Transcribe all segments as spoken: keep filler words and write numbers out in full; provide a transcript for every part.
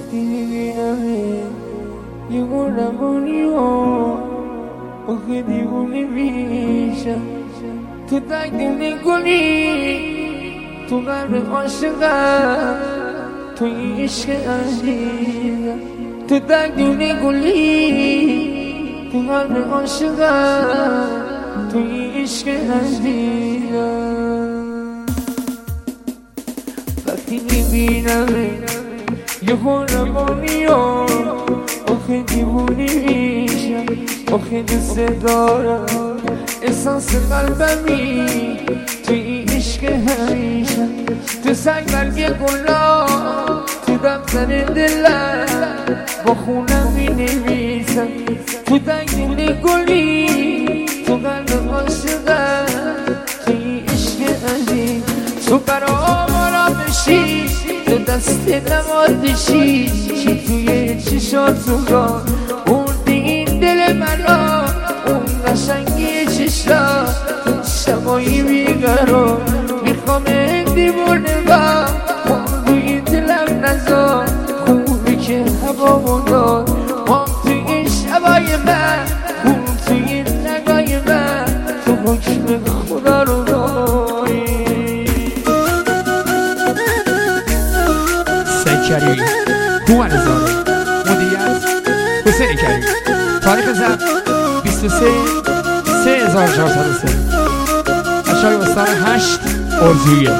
وقتی میبینمه یه مرمونی و آخه دیوونه میشم تو تقدیم گلی تو قلب عاشقم تو این عشق عزیزم تو تقدیم گلی تو قلب عاشقم تو این عشق عزیزم وقتی میبینمه یه خورمانی و آخه دیوونی میشم آخه دست دارم احساس قلبمی تو این عشق همیشم تو سنگ برگ گلا تو دفتر دلم با خونم می نویسم تو تقدیم گلی تو قلب عاشقم تو این عشق عزیز تو برام آرام بشی تو دست نمازشی چی توی چشاتو را بردی این دل مرا اون قشنگی چشا تو شبایی بیقرار میخوام دیوونه با روی دلم نزار خوبی که هوا مدار ما توی شبای من اون توی نگاه من تو حکم خدا رو داری کریمی هومن زاره مدیریت حسین کریمی تاریخ ضبط بیست و سه سه هزار و چهارصد و سه اشای استان هشت ارزویه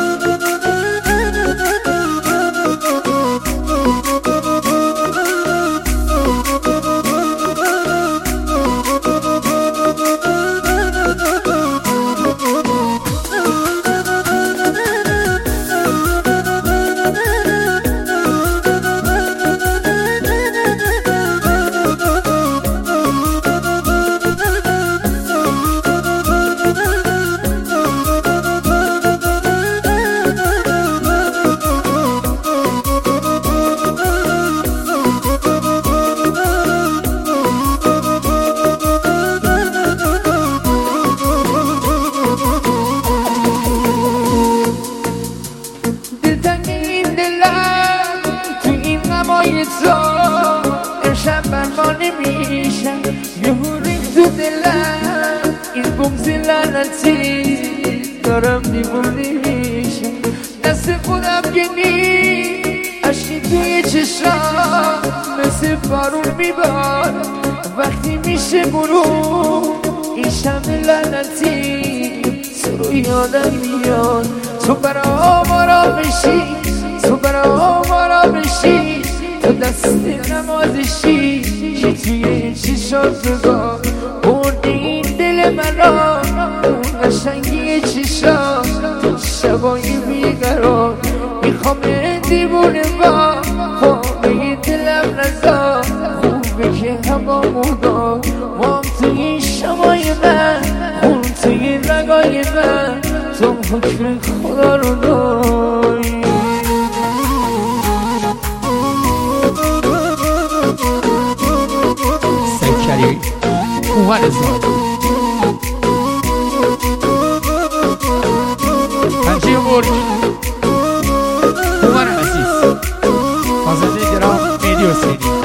دارم دیوونه میشم دست خودم گنی عشقی توی چشم مثل بارون میبار وقتی میشه برو این شم لعنتی تو رو یادم میاد تو برام آرام بشی تو برام آرام بشی تو دست نمازشی که توی چشات بگاه بردی این دل مرا اون قشنگی چشا تو شبایی بیقرار میخوام دیوونه با خوابه دلم نزا خوبه که هوا مدار مام توی شمای من اون توی رگای من تو حکم خدا رو داری سکری هومن زاره پنجه برگ هومن عزیز خواننده گرام مهدی حسینی